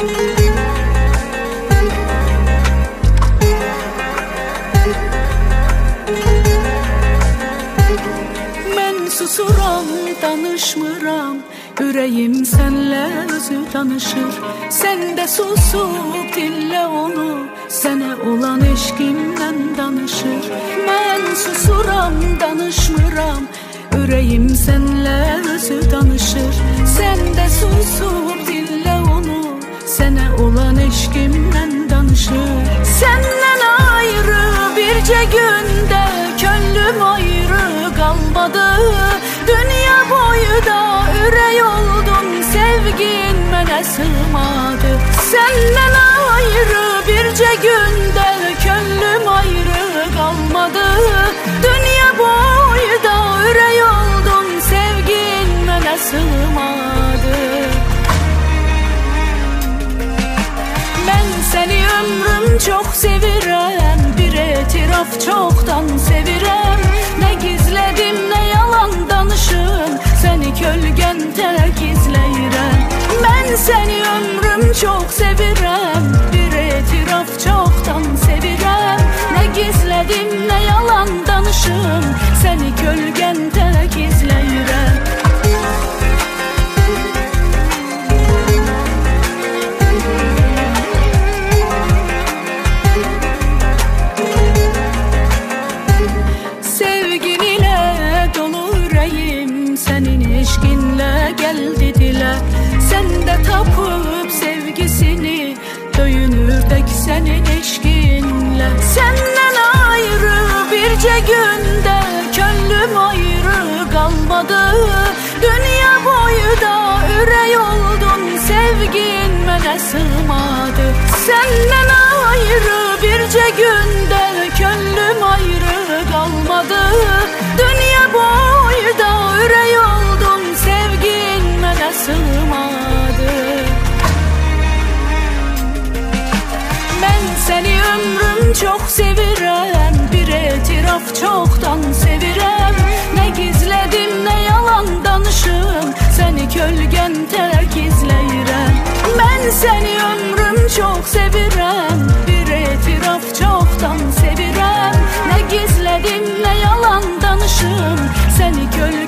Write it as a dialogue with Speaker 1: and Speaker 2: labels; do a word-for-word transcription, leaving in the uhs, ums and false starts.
Speaker 1: Mən susuram, danışmıram, ürəyim sənlə özü danışır. Sən də susub dinlə onu, sənə olan eşqimdən danışır. Mən susuram, danışmıram, ürəyim sənlə özü danışır. Sən də susub dinlə onu, sənə olan eşqimdən danışır. Səndən ayrı bircə gündə könlüm ayrı qalmadı. Dünya boyda ürək oldun, sevgin mənə sığmadı. Səndən ayrı bircə gündə könlüm ayrı qalmadı. Dünya boyda ürək oldun, sevgin mənə sığmadı. Mən səni ömrüm çox sevirəm, bir etiraf çoxdan sevirəm. Nə gizlədim, nə yalan danışım, səni kölgəndə gizləyirəm. Mən səni ömrüm çox sevirəm, bir etiraf çoxdan sevirəm. Nə gizlədim, nə yalan danışım, səni kölgəndə gizləyirəm. Gəldi dilə, sən də tapıb sevgisini, döyünürdək sənin eşqinlə. Səndən ayrı bircə gündə könlüm ayrı qalmadı. Dünya boyda ürək oldun, sevgin mənə sığmadı. Səndən ayrı bircə gündə könlüm ayrı qalmadı. Dünya boyda ürək oldun, sevgin mənə sığmadı. Mən səni ömrüm çox sevirəm, bir etiraf çoxdan sevirəm. Nə gizlədim, nə yalan danışım, səni kölgəndə gizləyirəm. Mən səni ömrüm çox sevirəm, bir etiraf çoxdan sevirəm. Nə gizlədim, nə yalan danışım, səni kölgəndə